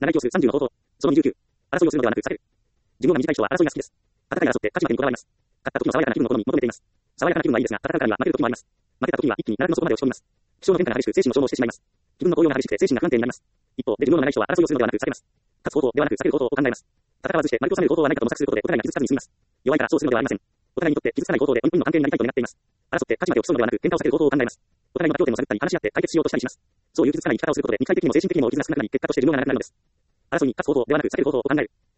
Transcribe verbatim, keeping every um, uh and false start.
長い行数さんじゅうの方法。そのにじゅうきゅう。争いをするのではなく避ける。寿命が短い人は争いが好きです。戦いが争って勝ち負けにこだわります。勝った時の爽やかな気分の好み求めています。爽やかな気分はいいですが、戦うからには負ける時もあります。負けた時には一気に奈落の底まで落ち込みます。気象の変化が激しく精神も消耗してしまいます。気分の高揚が激しくて精神が不安定になります。一方で寿命の長い人は争いをするのではなく避けます。勝つ方法ではなく避ける方法を考えます。戦わずして割と収める方法はないかと模索することでお互いが傷つかずに済みます。弱いからそうするのではありません。お互いにとって傷つかない方法でウィンウィンの関係になりたいと願っています。争って勝ち負けを競うのではなく喧嘩を避ける方法を考えます。お互いの妥協点を探ったり話し合って解決しようとしたりします。そういう傷つかない生き方をすることで肉体的にも精神的にも傷が少なくなり結果として寿命が長くなるのです。争いに勝つ方法ではなく避ける方法を考える。